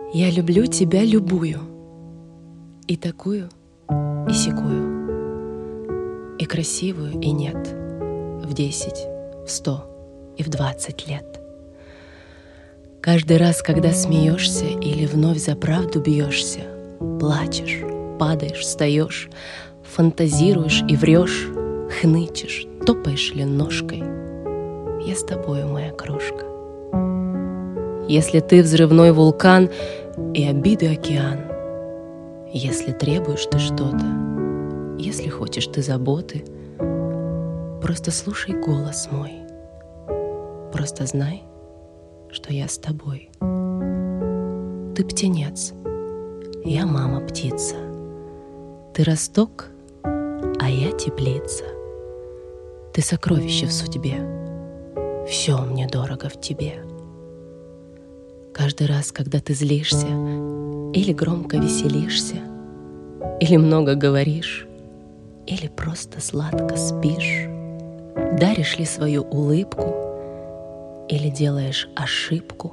Я люблю тебя любую, и такую, и сякую, и красивую, и нет, в 10, в 100 и в 20 лет. Каждый раз, когда смеешься или вновь за правду бьешься, плачешь, падаешь, встаешь, фантазируешь и врешь, хнычешь, топаешь ли ножкой, я с тобою, моя крошка. Если ты взрывной вулкан и обиды океан, если требуешь ты что-то, если хочешь ты заботы, просто слушай голос мой, просто знай, что я с тобой. Ты птенец, я мама птица, ты росток, а я теплица. Ты сокровище в судьбе, все мне дорого в тебе. Каждый раз, когда ты злишься или громко веселишься, или много говоришь, или просто сладко спишь, даришь ли свою улыбку или делаешь ошибку,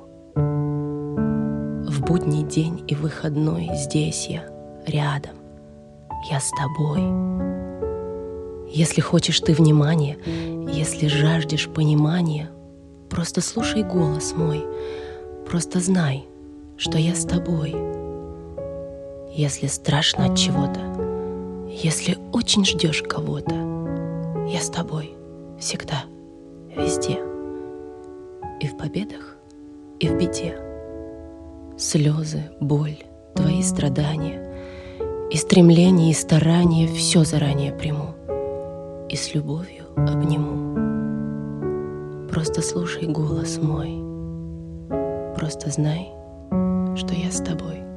в будний день и выходной здесь я, рядом, я с тобой. Если хочешь ты внимания, если жаждешь понимания, просто слушай голос мой, просто знай, что я с тобой. Если страшно от чего-то, если очень ждешь кого-то, я с тобой всегда, везде. И в победах, и в беде. Слезы, боль, твои страдания, и стремление, и старание все заранее приму, и с любовью обниму. Просто слушай голос мой, просто знай, что я с тобой.